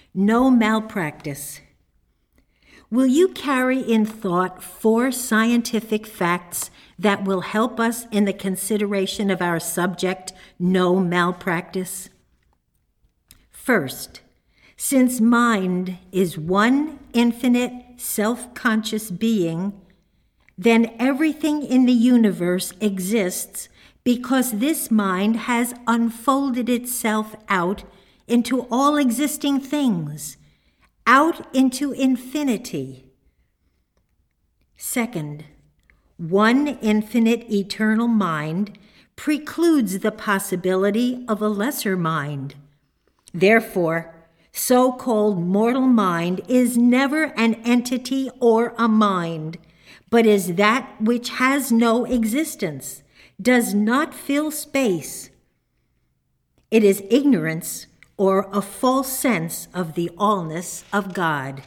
No malpractice. Will you carry in thought 4 scientific facts that will help us in the consideration of our subject, no malpractice? First, since mind is one infinite self-conscious being, then everything in the universe exists because this mind has unfolded itself out into all existing things, out into infinity. Second, one infinite eternal mind precludes the possibility of a lesser mind. Therefore, so-called mortal mind is never an entity or a mind, but is that which has no existence, does not fill space. It is ignorance or a false sense of the allness of God.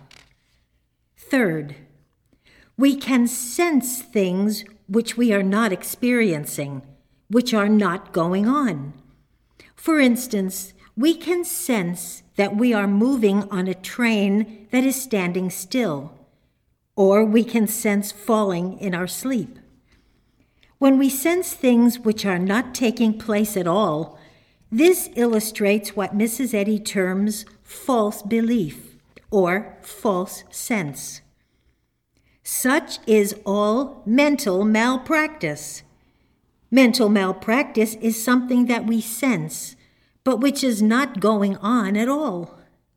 Third, we can sense things which we are not experiencing, which are not going on. For instance, we can sense that we are moving on a train that is standing still, or we can sense falling in our sleep. When we sense things which are not taking place at all, this illustrates what Mrs. Eddy terms false belief or false sense. Such is all mental malpractice. Mental malpractice is something that we sense, but which is not going on at all.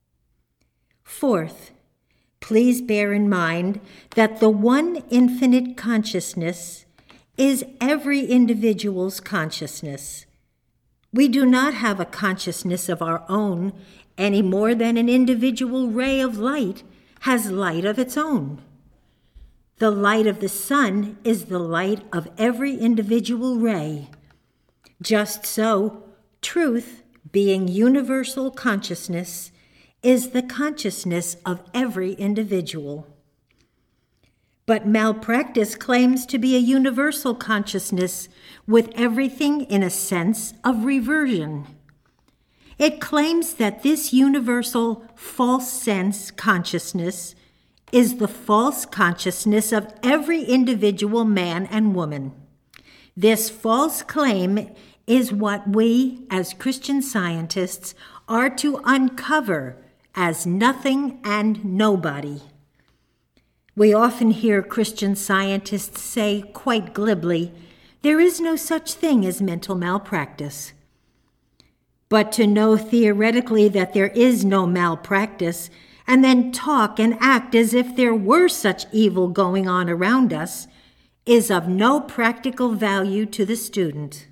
Fourth, please bear in mind that the one infinite consciousness is every individual's consciousness. We do not have a consciousness of our own any more than an individual ray of light has light of its own. The light of the sun is the light of every individual ray. Just so, truth, being universal consciousness, is the consciousness of every individual. But malpractice claims to be a universal consciousness with everything in a sense of reversion. It claims that this universal false sense consciousness is the false consciousness of every individual man and woman. This false claim is what we, as Christian scientists, are to uncover as nothing and nobody. We often hear Christian scientists say quite glibly, there is no such thing as mental malpractice. But to know theoretically that there is no malpractice and then talk and act as if there were such evil going on around us is of no practical value to the student.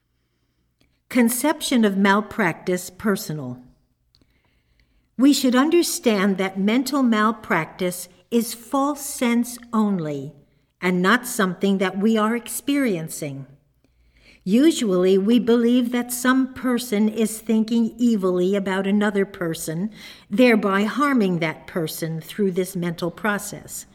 Conception of malpractice personal. We should understand that mental malpractice is false sense only, and not something that we are experiencing. Usually, we believe that some person is thinking evilly about another person, thereby harming that person through this mental process.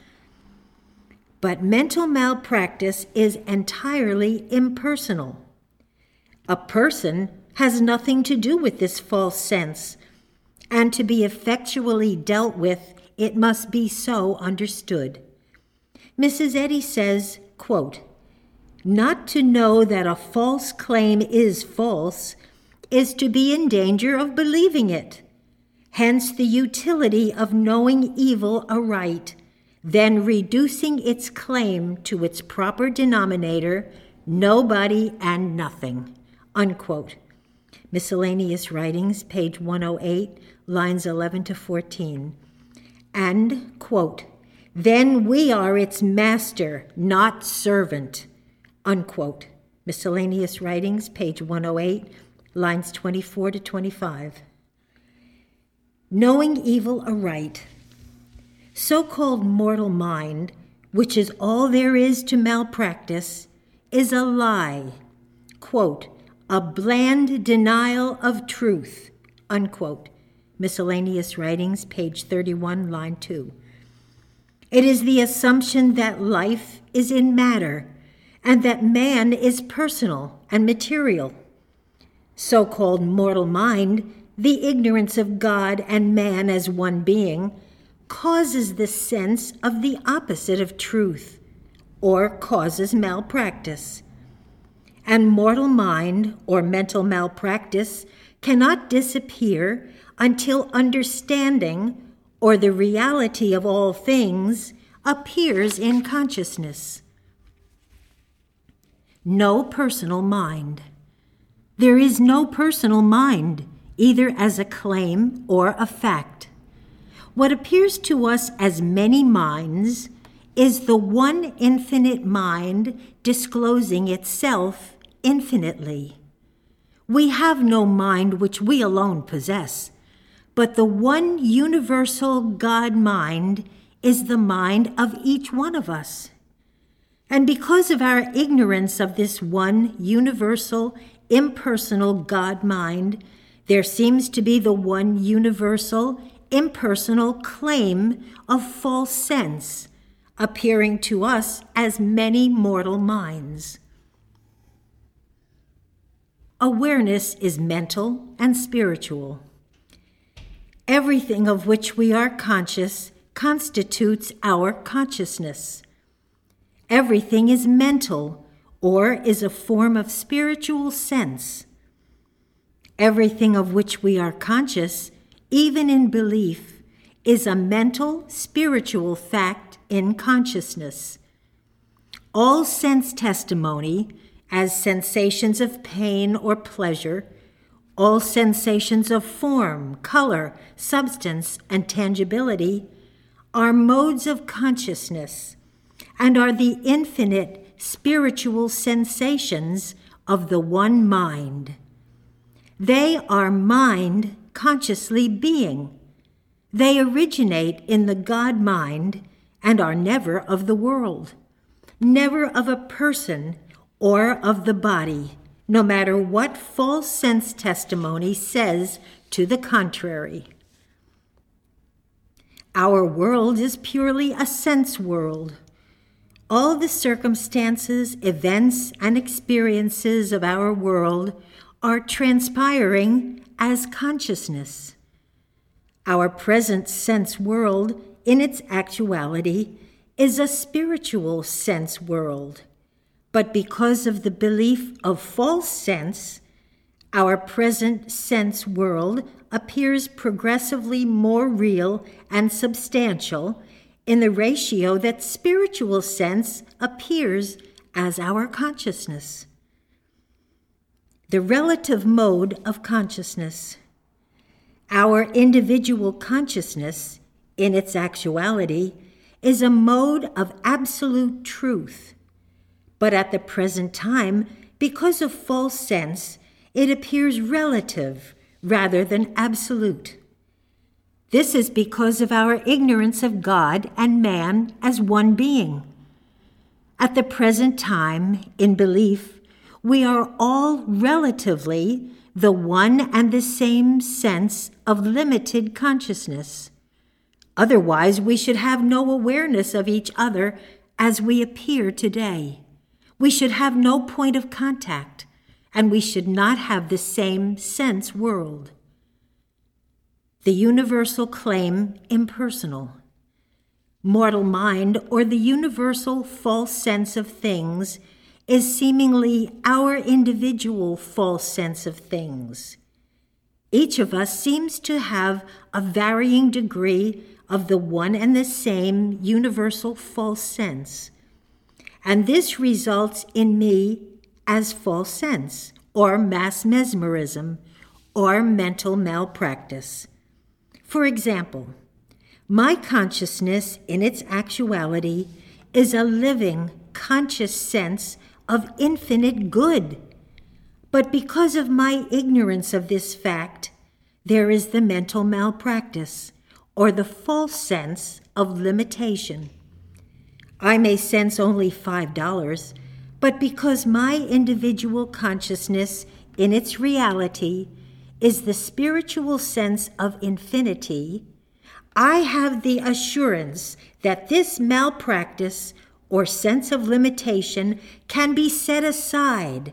But mental malpractice is entirely impersonal. A person has nothing to do with this false sense, and to be effectually dealt with, it must be so understood. Mrs. Eddy says, quote, "Not to know that a false claim is false is to be in danger of believing it. Hence the utility of knowing evil aright, then reducing its claim to its proper denominator, nobody and nothing." Unquote. Miscellaneous Writings, page 108, lines 11 to 14. And, quote, "Then we are its master, not servant." Unquote. Miscellaneous Writings, page 108, lines 24 to 25. Knowing evil aright. So-called mortal mind, which is all there is to malpractice, is a lie. Quote, "A bland denial of truth." Unquote. Miscellaneous Writings, page 31, line 2. It is the assumption that life is in matter and that man is personal and material. So-called mortal mind the ignorance of God and man as one being causes the sense of the opposite of truth, or causes malpractice. And mortal mind or mental malpractice cannot disappear until understanding, or the reality of all things, appears in consciousness. No personal mind. There is no personal mind, either as a claim or a fact. What appears to us as many minds is the one infinite mind disclosing itself infinitely. We have no mind which we alone possess, but the one universal God mind is the mind of each one of us. And because of our ignorance of this one universal, impersonal God mind, there seems to be the one universal, impersonal claim of false sense, appearing to us as many mortal minds. Awareness is mental and spiritual. Everything of which we are conscious constitutes our consciousness. Everything is mental, or is a form of spiritual sense. Everything of which we are conscious, even in belief, is a mental, spiritual fact in consciousness. All sense testimony, as sensations of pain or pleasure, all sensations of form, color, substance, and tangibility, are modes of consciousness and are the infinite spiritual sensations of the one mind. They are mind consciously being. They originate in the God mind and are never of the world, never of a person or of the body, no matter what false sense testimony says to the contrary. Our world is purely a sense world. All the circumstances, events, and experiences of our world are transpiring as consciousness. Our present sense world, in its actuality, is a spiritual sense world. But because of the belief of false sense, our present sense world appears progressively more real and substantial in the ratio that spiritual sense appears as our consciousness. The relative mode of consciousness. Our individual consciousness, in its actuality, is a mode of absolute truth. But at the present time, because of false sense, it appears relative rather than absolute. This is because of our ignorance of God and man as one being. At the present time, in belief, we are all relatively the one and the same sense of limited consciousness. Otherwise, we should have no awareness of each other as we appear today. We should have no point of contact, and we should not have the same sense world. The universal claim impersonal. Mortal mind, or the universal false sense of things, is seemingly our individual false sense of things. Each of us seems to have a varying degree of the one and the same universal false sense, and this results in me as false sense, or mass mesmerism, or mental malpractice. For example, my consciousness in its actuality is a living, conscious sense of infinite good. But because of my ignorance of this fact, there is the mental malpractice, or the false sense of limitation. I may sense only $5, but because my individual consciousness in its reality is the spiritual sense of infinity, I have the assurance that this malpractice or sense of limitation can be set aside,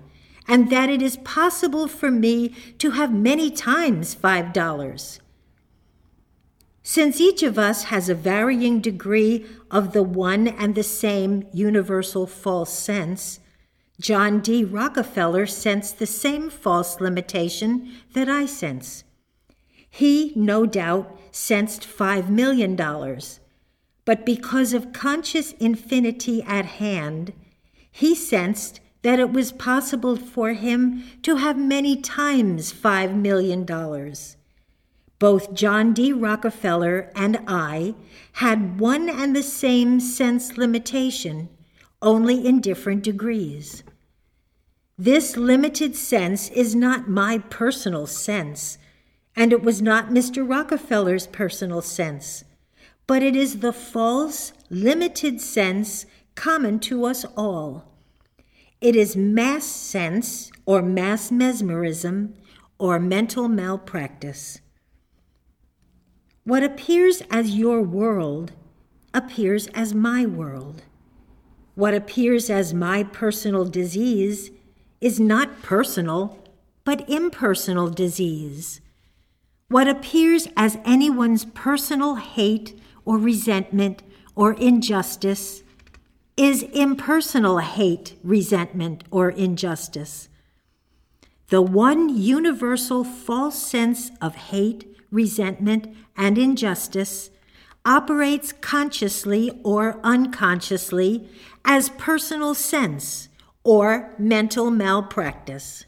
and that it is possible for me to have many times $5. Since each of us has a varying degree of the one and the same universal false sense, John D. Rockefeller sensed the same false limitation that I sense. He, no doubt, sensed $5 million, but because of conscious infinity at hand, he sensed that it was possible for him to have many times $5 million. Both John D. Rockefeller and I had one and the same sense limitation, only in different degrees. This limited sense is not my personal sense, and it was not Mr. Rockefeller's personal sense, but it is the false, limited sense common to us all. It is mass sense, or mass mesmerism, or mental malpractice. What appears as your world appears as my world. What appears as my personal disease is not personal, but impersonal disease. What appears as anyone's personal hate or resentment or injustice is impersonal hate, resentment, or injustice. The one universal false sense of hate, resentment, and injustice operates consciously or unconsciously as personal sense or mental malpractice.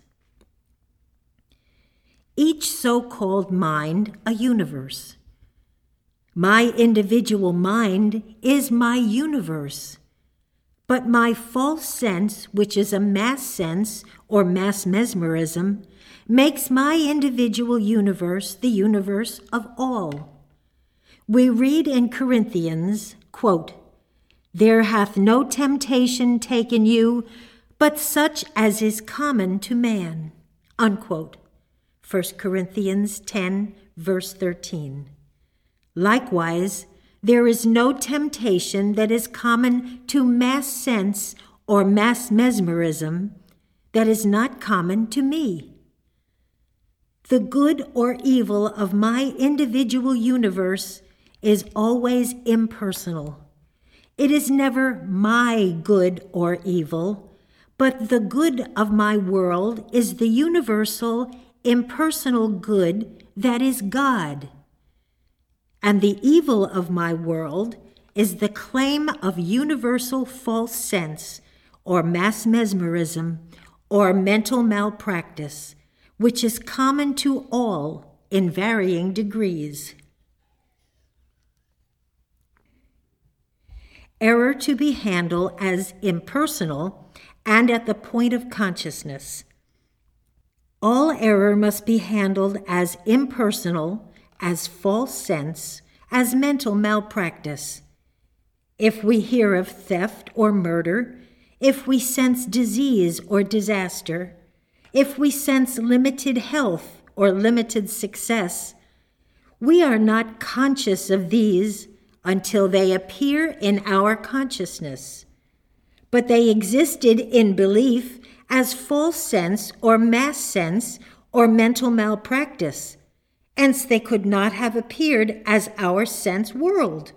Each so-called mind a universe. My individual mind is my universe, but my false sense, which is a mass sense or mass mesmerism, makes my individual universe the universe of all. We read in Corinthians, quote, "There hath no temptation taken you, but such as is common to man," unquote. 1 Corinthians 10, verse 13. Likewise, there is no temptation that is common to mass sense or mass mesmerism that is not common to me. The good or evil of my individual universe is always impersonal. It is never my good or evil, but the good of my world is the universal, impersonal good that is God. And the evil of my world is the claim of universal false sense or mass mesmerism or mental malpractice, which is common to all in varying degrees. Error to be handled as impersonal and at the point of consciousness. All error must be handled as impersonal, as false sense, as mental malpractice. If we hear of theft or murder, if we sense disease or disaster, if we sense limited health or limited success, we are not conscious of these until they appear in our consciousness. But they existed in belief as false sense or mass sense or mental malpractice. Hence they could not have appeared as our sense world.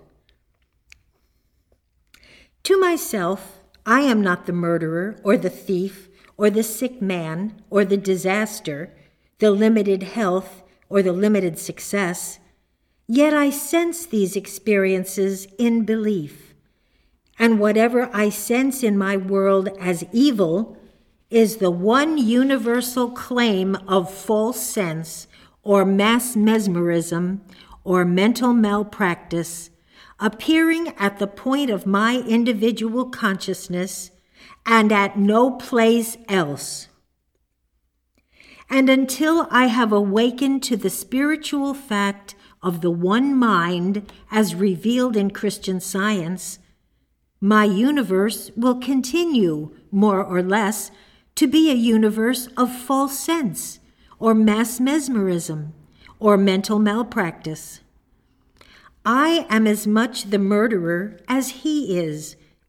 To myself, I am not the murderer or the thief or the sick man or the disaster, the limited health or the limited success. Yet I sense these experiences in belief. And whatever I sense in my world as evil is the one universal claim of false sense or mass mesmerism or mental malpractice appearing at the point of my individual consciousness and at no place else. And until I have awakened to the spiritual fact of the one mind as revealed in Christian Science, my universe will continue, more or less, to be a universe of false sense, or mass mesmerism, or mental malpractice. I am as much the murderer as he is,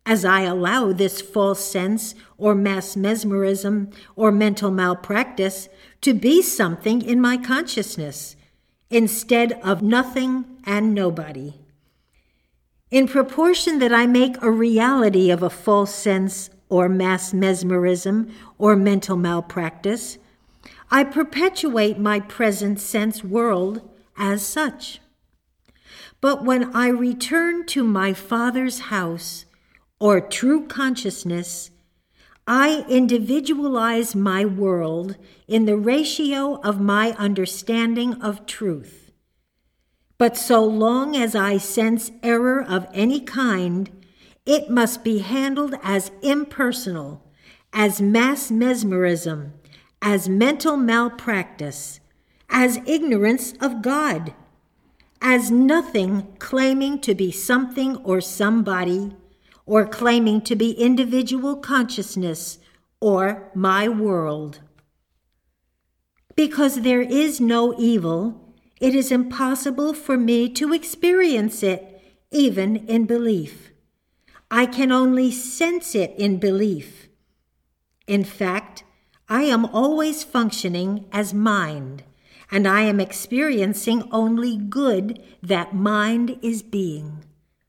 as I allow this false sense or mass mesmerism or mental malpractice to be something in my consciousness, instead of nothing and nobody. In proportion that I make a reality of a false sense or mass mesmerism or mental malpractice, I perpetuate my present sense world as such. But when I return to my Father's house, or true consciousness, I individualize my world in the ratio of my understanding of truth. But so long as I sense error of any kind, it must be handled as impersonal, as mass mesmerism, as mental malpractice, as ignorance of God, as nothing claiming to be something or somebody, or claiming to be individual consciousness or my world. Because there is no evil, it is impossible for me to experience it, even in belief. I can only sense it in belief. In fact, I am always functioning as mind, and I am experiencing only good that mind is being.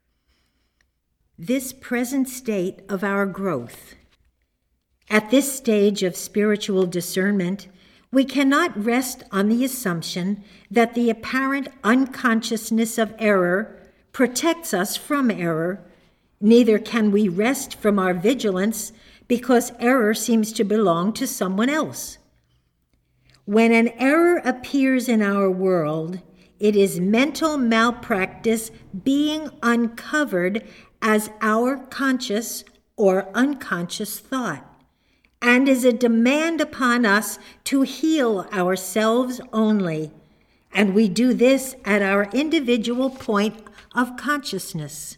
This present state of our growth. At this stage of spiritual discernment, we cannot rest on the assumption that the apparent unconsciousness of error protects us from error. Neither can we rest from our vigilance because error seems to belong to someone else. When an error appears in our world, it is mental malpractice being uncovered as our conscious or unconscious thought, and is a demand upon us to heal ourselves only, and we do this at our individual point of consciousness.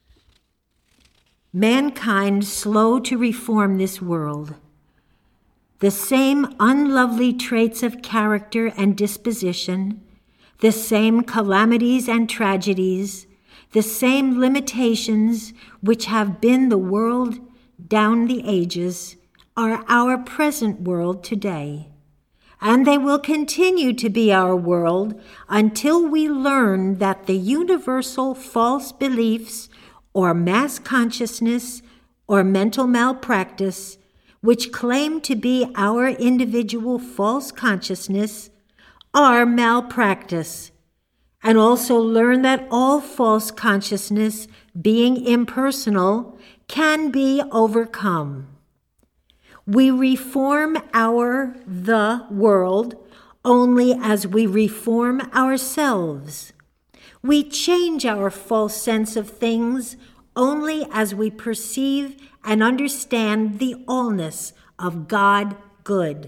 Mankind slow to reform this world. The same unlovely traits of character and disposition, the same calamities and tragedies, the same limitations which have been the world down the ages are our present world today, and they will continue to be our world until we learn that the universal false beliefs or mass consciousness or mental malpractice, which claim to be our individual false consciousness, are malpractice, and also learn that all false consciousness, being impersonal, can be overcome. We reform the world only as we reform ourselves. We change our false sense of things only as we perceive and understand the allness of God good.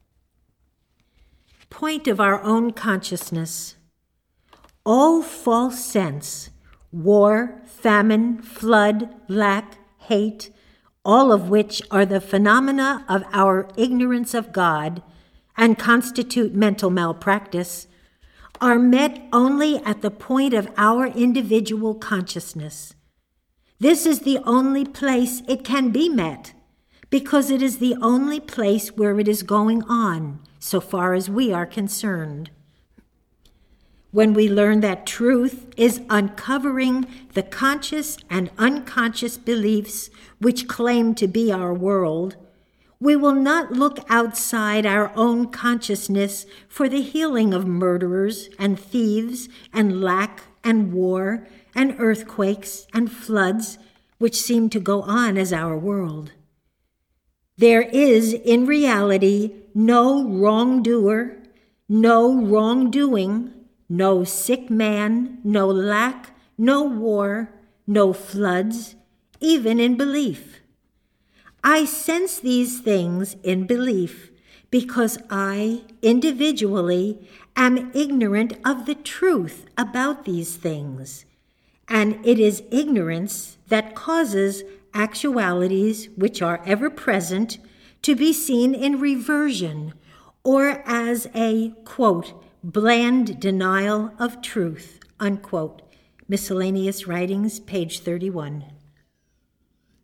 Point of our own consciousness. All false sense, war, famine, flood, lack, hate, all of which are the phenomena of our ignorance of God and constitute mental malpractice, are met only at the point of our individual consciousness. This is the only place it can be met, because it is the only place where it is going on, so far as we are concerned. When we learn that truth is uncovering the conscious and unconscious beliefs which claim to be our world, we will not look outside our own consciousness for the healing of murderers and thieves and lack and war and earthquakes and floods which seem to go on as our world. There is, in reality, no wrongdoer, no wrongdoing, no sick man, no lack, no war, no floods, even in belief. I sense these things in belief because I, individually, am ignorant of the truth about these things, and it is ignorance that causes actualities which are ever present to be seen in reversion or as a, quote, bland denial of truth, unquote. Miscellaneous Writings, page 31.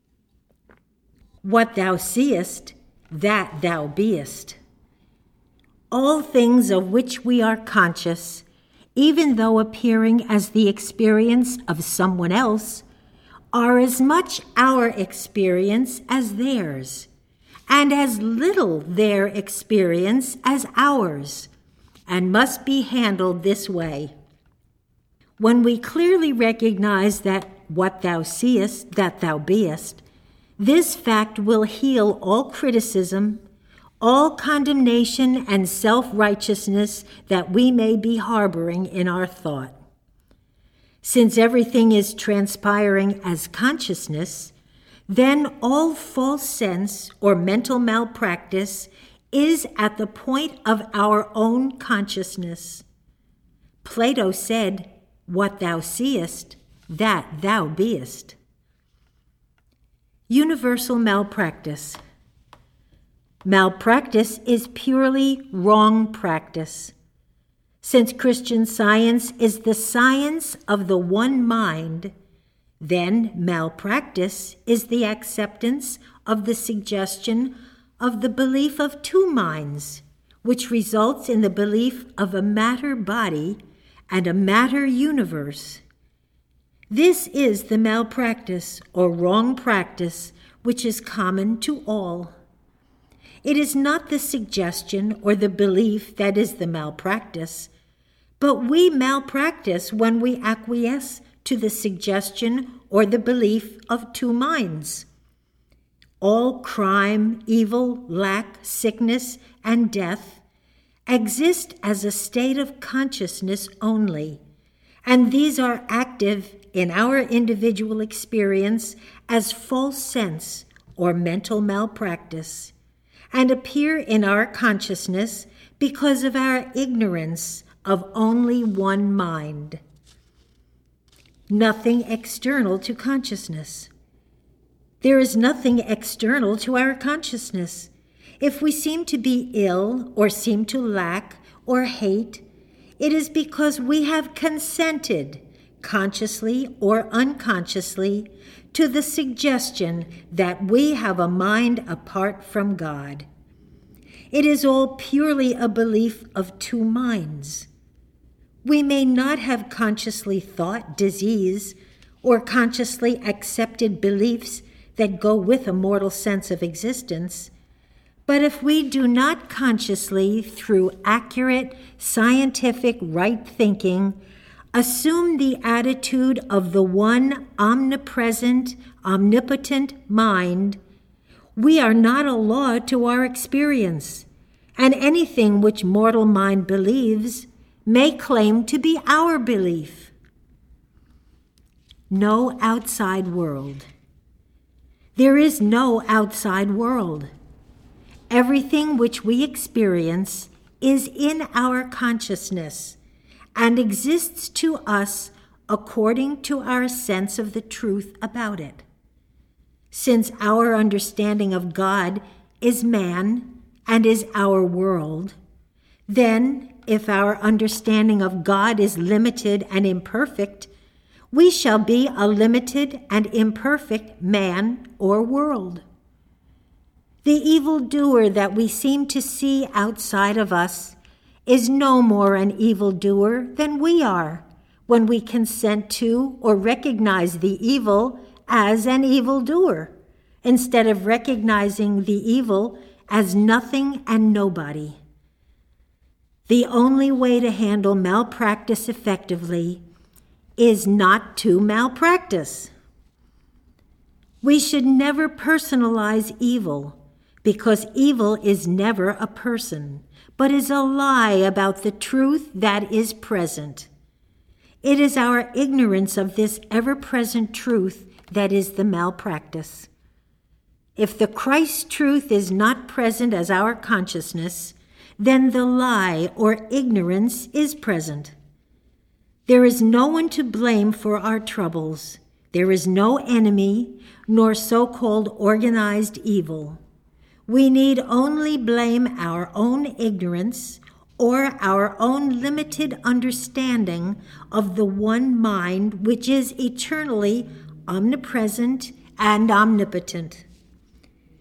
What thou seest, that thou beest. All things of which we are conscious, even though appearing as the experience of someone else, are as much our experience as theirs, and as little their experience as ours, and must be handled this way. When we clearly recognize that what thou seest, that thou beest, this fact will heal all criticism, all condemnation and self-righteousness that we may be harboring in our thought. Since everything is transpiring as consciousness, then all false sense or mental malpractice is at the point of our own consciousness. Plato said, "What thou seest, that thou beest." Universal malpractice. Malpractice is purely wrong practice. Since Christian Science is the science of the one mind, then malpractice is the acceptance of the suggestion of the belief of two minds, which results in the belief of a matter body and a matter universe. This is the malpractice or wrong practice which is common to all. It is not the suggestion or the belief that is the malpractice, but we malpractice when we acquiesce to the suggestion or the belief of two minds. All crime, evil, lack, sickness, and death exist as a state of consciousness only, and these are active in our individual experience as false sense or mental malpractice, and appear in our consciousness because of our ignorance of only one mind. Nothing external to consciousness. There is nothing external to our consciousness. If we seem to be ill or seem to lack or hate, it is because we have consented, consciously or unconsciously, to the suggestion that we have a mind apart from God. It is all purely a belief of two minds. We may not have consciously thought disease or consciously accepted beliefs that go with a mortal sense of existence, but if we do not consciously, through accurate, scientific, right thinking, assume the attitude of the one omnipresent, omnipotent mind, we are not a law to our experience, and anything which mortal mind believes may claim to be our belief. No outside world. There is no outside world. Everything which we experience is in our consciousness and exists to us according to our sense of the truth about it. Since our understanding of God is man and is our world, then if our understanding of God is limited and imperfect, we shall be a limited and imperfect man or world. The evildoer that we seem to see outside of us is no more an evildoer than we are when we consent to or recognize the evil as an evildoer, instead of recognizing the evil as nothing and nobody. The only way to handle malpractice effectively is not to malpractice. We should never personalize evil, because evil is never a person, but is a lie about the truth that is present. It is our ignorance of this ever-present truth that is the malpractice. If the Christ truth is not present as our consciousness, then the lie or ignorance is present. There is no one to blame for our troubles. There is no enemy, nor so-called organized evil. We need only blame our own ignorance or our own limited understanding of the one mind which is eternally omnipresent and omnipotent.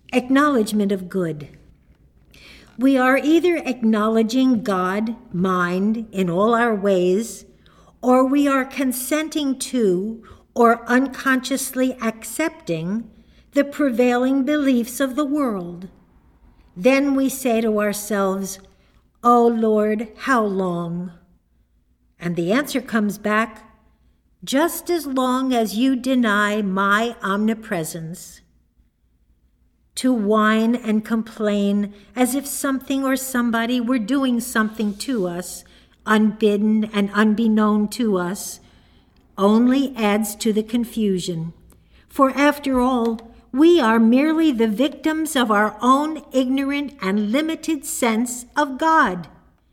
Acknowledgement of good. We are either acknowledging God, mind, in all our ways, or we are consenting to or unconsciously accepting the prevailing beliefs of the world. Then we say to ourselves, "Oh Lord, how long?" And the answer comes back, "Just as long as you deny my omnipresence." To whine and complain as if something or somebody were doing something to us, unbidden and unbeknown to us, only adds to the confusion. For after all, we are merely the victims of our own ignorant and limited sense of God.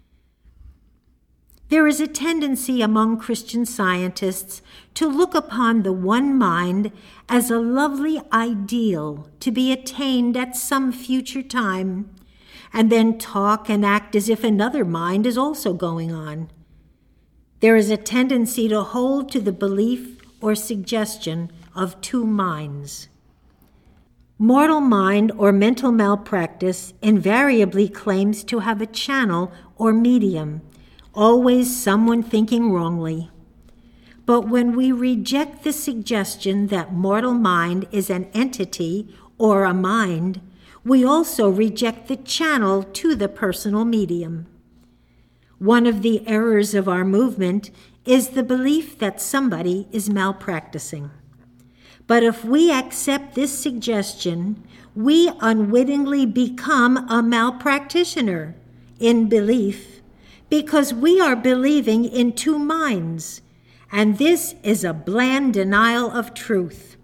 There is a tendency among Christian scientists to look upon the one mind as a lovely ideal to be attained at some future time, and then talk and act as if another mind is also going on. There is a tendency to hold to the belief or suggestion of two minds. Mortal mind or mental malpractice invariably claims to have a channel or medium, always someone thinking wrongly. But when we reject the suggestion that mortal mind is an entity or a mind, we also reject the channel to the personal medium. One of the errors of our movement is the belief that somebody is malpracticing. But if we accept this suggestion, we unwittingly become a malpractitioner in belief, because we are believing in two minds, and this is a bland denial of truth.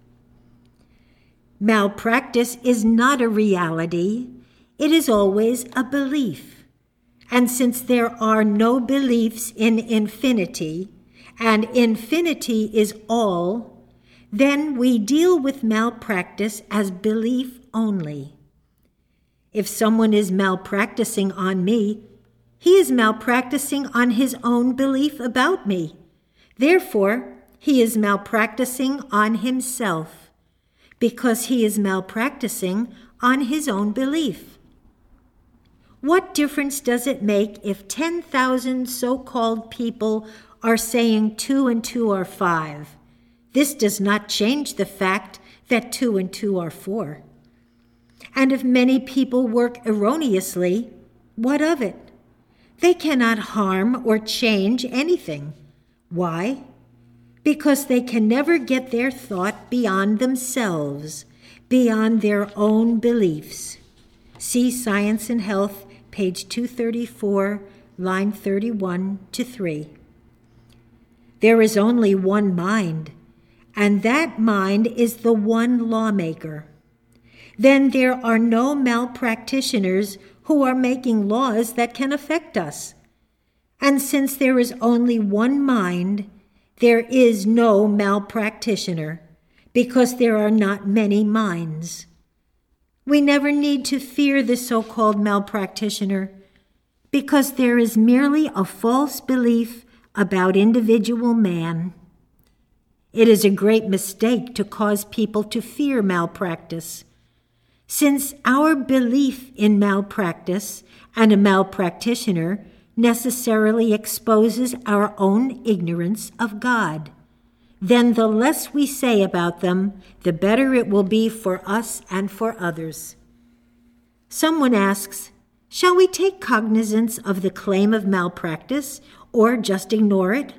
Malpractice is not a reality, it is always a belief. And since there are no beliefs in infinity, and infinity is all, then we deal with malpractice as belief only. If someone is malpracticing on me, he is malpracticing on his own belief about me. Therefore, he is malpracticing on himself, because he is malpracticing on his own belief. What difference does it make if 10,000 so-called people are saying 2 and 2 are 5? This does not change the fact that 2 and 2 are 4. And if many people work erroneously, what of it? They cannot harm or change anything. Why? Because they can never get their thought beyond themselves, beyond their own beliefs. See Science and Health, page 234, line 31 to 3. There is only one mind, and that mind is the one lawmaker. Then there are no malpractitioners who are making laws that can affect us. And since there is only one mind, there is no malpractitioner, because there are not many minds. We never need to fear the so-called malpractitioner, because there is merely a false belief about individual man. It is a great mistake to cause people to fear malpractice, since our belief in malpractice and a malpractitioner necessarily exposes our own ignorance of God. Then the less we say about them, the better it will be for us and for others. Someone asks, shall we take cognizance of the claim of malpractice or just ignore it?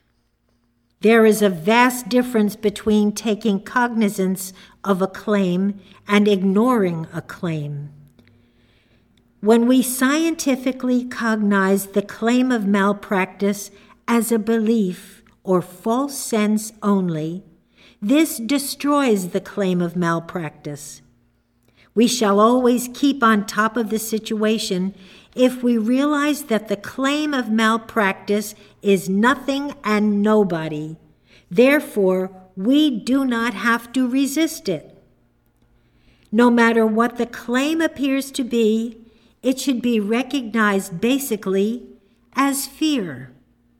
There is a vast difference between taking cognizance of a claim and ignoring a claim. When we scientifically cognize the claim of malpractice as a belief or false sense only, this destroys the claim of malpractice. We shall always keep on top of the situation if we realize that the claim of malpractice is nothing and nobody. Therefore, we do not have to resist it. No matter what the claim appears to be, it should be recognized basically as fear.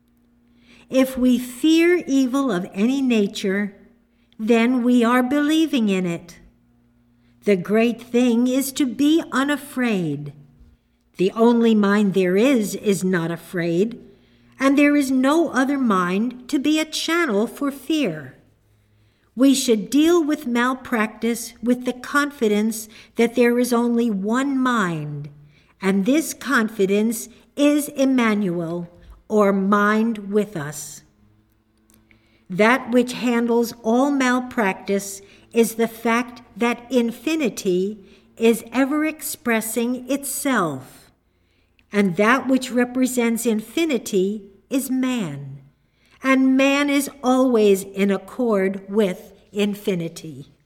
If we fear evil of any nature, then we are believing in it. The great thing is to be unafraid. The only mind there is not afraid, and there is no other mind to be a channel for fear. We should deal with malpractice with the confidence that there is only one mind, and this confidence is Emmanuel, or mind with us. That which handles all malpractice is the fact that infinity is ever expressing itself, and that which represents infinity is man, and man is always in accord with infinity.